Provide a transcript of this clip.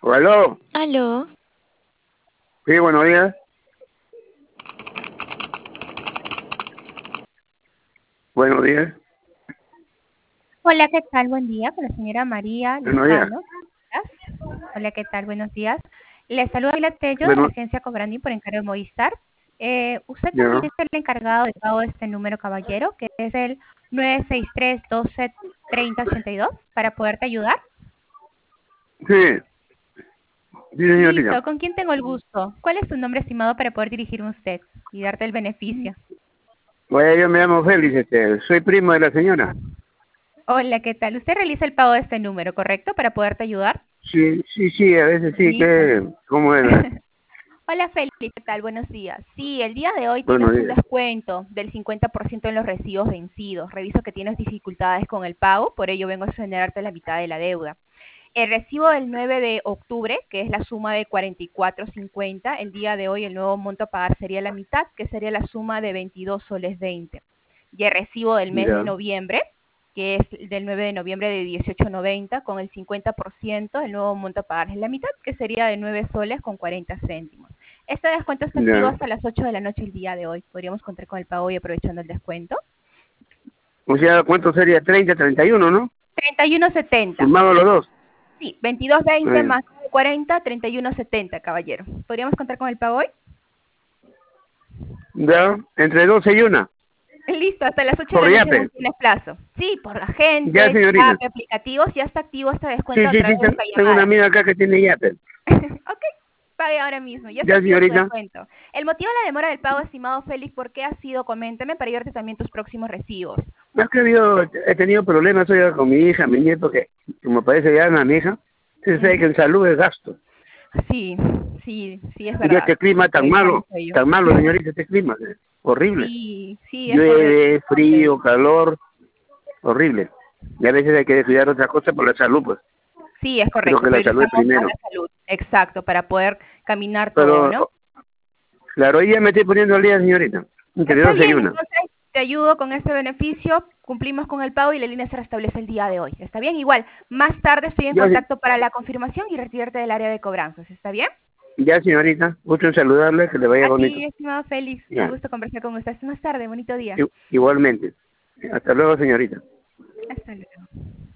Aló, Aló, sí, buenos días. Buenos días, Hola, ¿qué tal? Buen día, con la señora María buenos días. Lozano. Hola, ¿qué tal? Buenos días. Les saluda Vila Tello de la Bueno, agencia Cobrandi por encargo de Movistar. Usted también ya. es el encargado de pago de este número, caballero, que es el 963-12-3082, para poderte ayudar. Sí, sí, señorita. Listo, ¿con quién tengo el gusto? ¿Cuál es su nombre estimado para poder dirigirme a usted y darte el beneficio? Oye, yo me llamo Félix, soy primo de la señora. Hola, ¿qué tal? Usted realiza el pago de este número, ¿correcto? Para poderte ayudar. Sí, sí, sí, a veces sí, Listo. ¿cómo es? Hola Felipe, ¿qué tal? Buenos días. Sí, el día de hoy tienes Buenos un días. descuento del 50% en los recibos vencidos. Reviso que tienes dificultades con el pago, por ello vengo a generarte la mitad de la deuda. El recibo del 9 de octubre, que es la suma de 44.50, el día de hoy el nuevo monto a pagar sería la mitad, que sería la suma de 22 soles 20. Y el recibo del mes de Ya, noviembre, que es del 9 de noviembre de 18.90, con el 50%, el nuevo monto a pagar es la mitad, que sería de 9 soles con 40 céntimos. Este descuento está activo ya. hasta las 8 de la noche el día de hoy. Podríamos contar con el pago y aprovechando el descuento. O sea, ¿cuánto sería? 30, 31, ¿no? 31.70. Sumado los dos. Sí, 22.20 Eh, más 40, 31.70, caballero. ¿Podríamos contar con el pago hoy? ya, entre 12 y una. Listo, hasta las 8 de Por la noche aún Yape. tienes plazo. Sí, por la Ya, gente, señorita. aplicativos, ya está activo este Sí, descuento a sí, sí, través de esta tengo una llamada. amiga acá que tiene Yape. Ok, pague ahora mismo, ya está Ya, activo tu señorita. descuento. El motivo de la demora del pago, estimado Félix, ¿por qué ha sido? Coméntame para ayudarte también tus próximos recibos. No, es que he tenido problemas hoy con mi hija, mi nieto, que como parece ya una mi hija, se sabe que en salud es gasto. Sí, sí, es Y verdad. este clima Revisamos ello. tan malo, señorita, este clima, horrible. Sí, es correcto. Llueve, frío, calor, horrible. Y a veces hay que descuidar otra cosa por la salud, pues. Sí, es Creo correcto. que la salud es Priorizamos más primero. la salud. Exacto, para poder caminar todo, Pero, ¿no? claro, hoy ya me estoy poniendo al día, señorita. Entre Está 12 y bien, una. entonces te ayudo con este beneficio, cumplimos con el pago y la línea se restablece el día de hoy. ¿Está bien? Igual, más tarde estoy en Ya, contacto para la confirmación y retirarte del área de cobranzas. ¿Está bien? ya, señorita, gusto en saludarle, que le vaya A bonito. ti, estimado Félix, un Ya, gusto conversar con usted. Hasta más tarde, bonito día. igualmente. Hasta luego, señorita. Hasta luego.